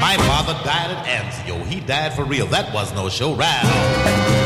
My father died at Anzio. He died for real. That was no show. Right on.